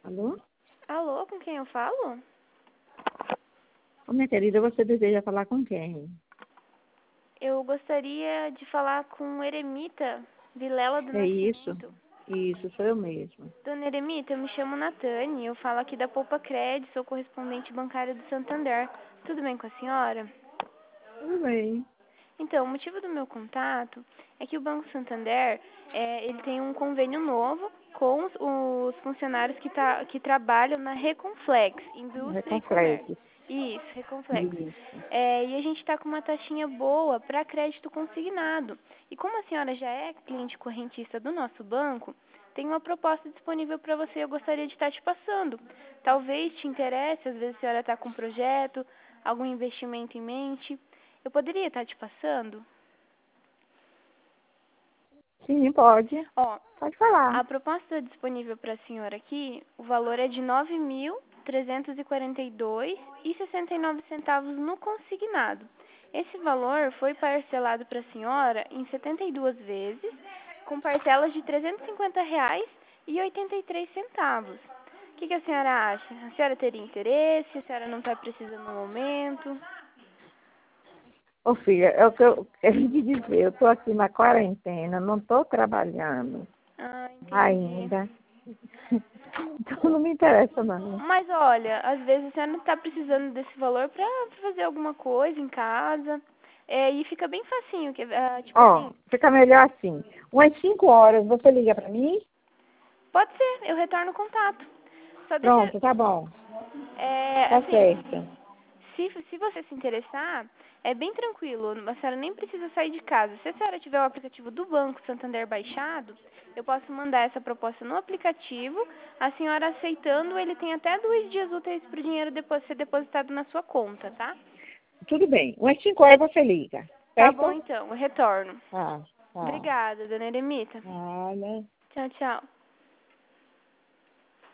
Alô? Alô, com quem eu falo? Ô, minha querida, você deseja falar com quem? Eu gostaria de falar com Eremita Vilela do É isso? Nascimento. Isso, sou eu mesma. Dona Eremita, eu me chamo Natane, eu falo aqui da Poupa Cred, sou correspondente bancária do Santander. Tudo bem com a senhora? Tudo bem. Então, o motivo do meu contato é que o Banco Santander, ele tem um convênio novo com os funcionários que trabalham na Reconflex, É Indústria e Comércio. complexo. Isso, Reconflex. Isso. E a gente está com uma taxinha boa para crédito consignado. E como a senhora já é cliente correntista do nosso banco, tem uma proposta disponível para você, eu gostaria de estar te passando. Talvez te interesse, às vezes a senhora está com um projeto, algum investimento em mente. Eu poderia estar te passando? Sim, pode. Ó, Pode falar. a proposta disponível para a senhora aqui, o valor é de R$ 9.342,69 no consignado. Esse valor foi parcelado para a senhora em 72 vezes, com parcelas de R$ 350,83. O que a senhora acha? A senhora teria interesse? A senhora não está precisando no momento? Ô, filha, é o que eu quero te dizer. Eu estou aqui na quarentena, não estou trabalhando Ah, entendi. ainda. Então não me interessa, não. Mas olha, às vezes você não está precisando desse valor para fazer alguma coisa em casa. E fica bem facinho, tipo Ó, assim, fica melhor assim. Umas 5 horas, você liga pra mim? pode ser, eu retorno o contato. Só deixa, Pronto, tá bom. Tá assim, certo. se você se interessar, é bem tranquilo, a senhora nem precisa sair de casa. Se a senhora tiver o aplicativo do Banco Santander baixado, eu posso mandar essa proposta no aplicativo, a senhora aceitando, ele tem até 2 dias úteis para o dinheiro depois ser depositado na sua conta, tá? Tudo bem. Umas 5 horas você liga, Tá bom certo? então, eu retorno. Tá, tá. Obrigada, dona Eremita. Olha. Tchau, tchau.